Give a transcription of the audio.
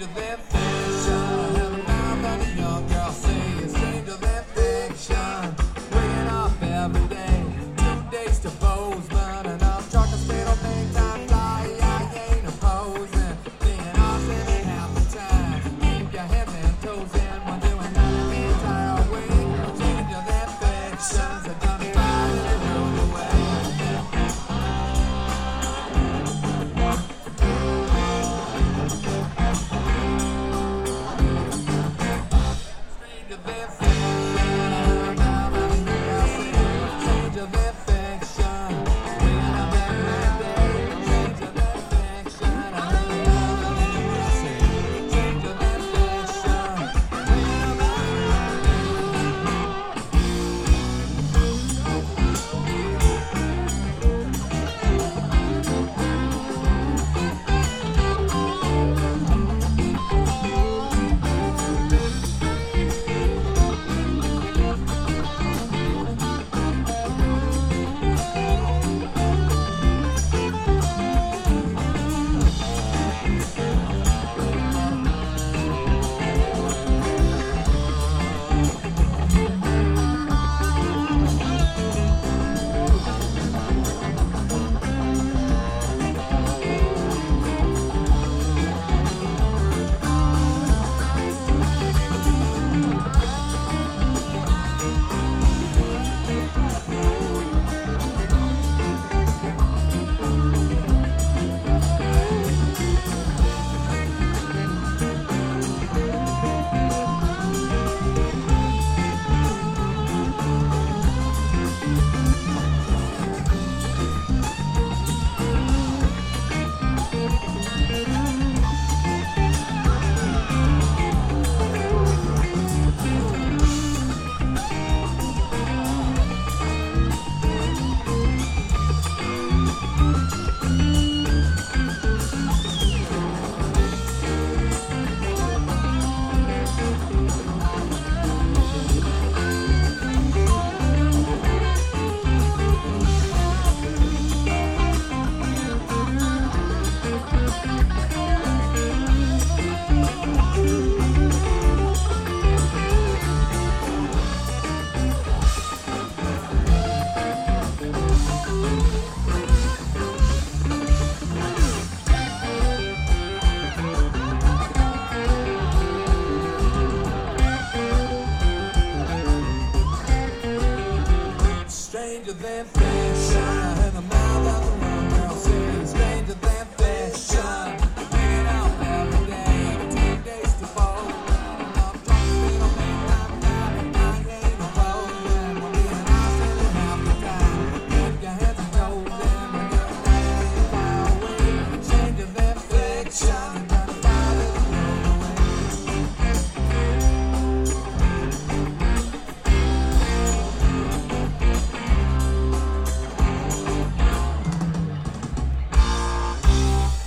Stranger than fiction. Every now and then a young girl say you're stranger than fiction. Waking up every day, 2 days to Bozeman, and I'm truck a state of things I fly. I ain't opposing, being awesome in half the time. Keep your head and toes in while doing that the entire week. Stranger than fiction, so don't be riding and roll away. Stranger than fiction, stranger than fiction. Waking up every day, stranger than fiction. Stranger than fiction.